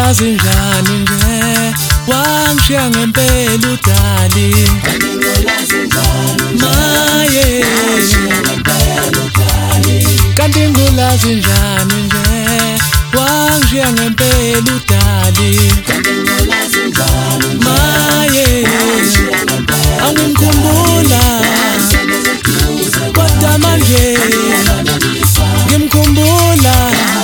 ngulazi njani nje wangishiya ngempela udali maye kanti ngulazi njani nje wangishiya ngempela udali maye angimkhumbula kodwa manje ngimkhumbula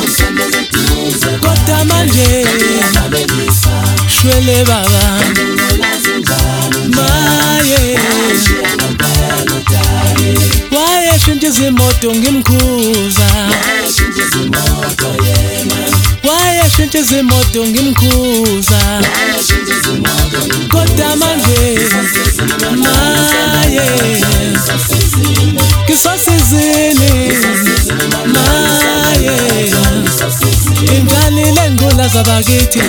kodwa manje shwele baba maye wayeshintsha izimoto ngimkhuza wayeshintsha izimoto ngimkhuza kodwa manje maye kisasizini maye injalile ngulaza bakithi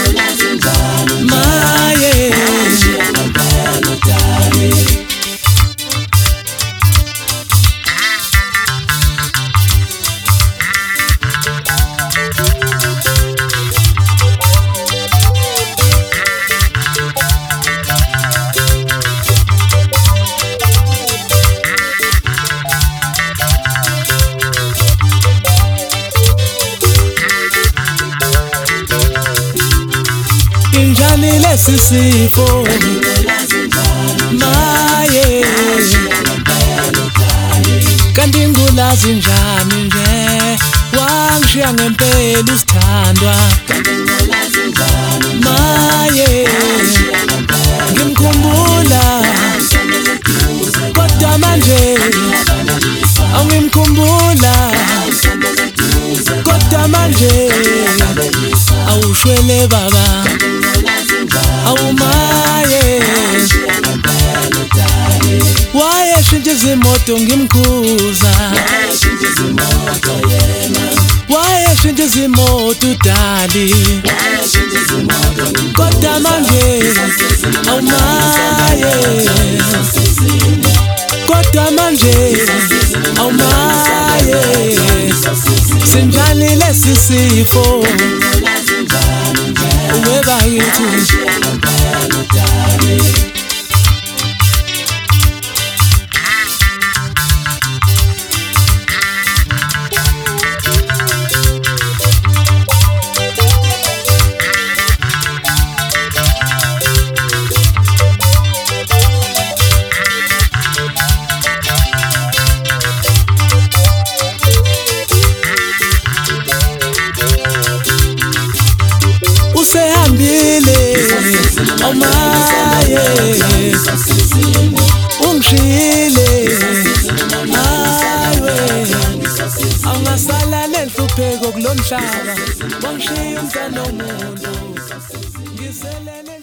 maye injalile sisifo maye kanti ngulazi njani nje wangishiya ngempela usithandwa maye ngimkhumbula kodwa manje awungimkhumbula kodwa manje awushwele baba awumaye wayeshintsha izimoto ngimkhuza wayeshintsha izimoto udali kodwa manje awumaye kodwa manje awumaye sinjalile sisifo uwebakithi usehambile omaye ungishile awe awungasala nenhlupheko kulomhlaba wangishiya umntana womuntu ngizelele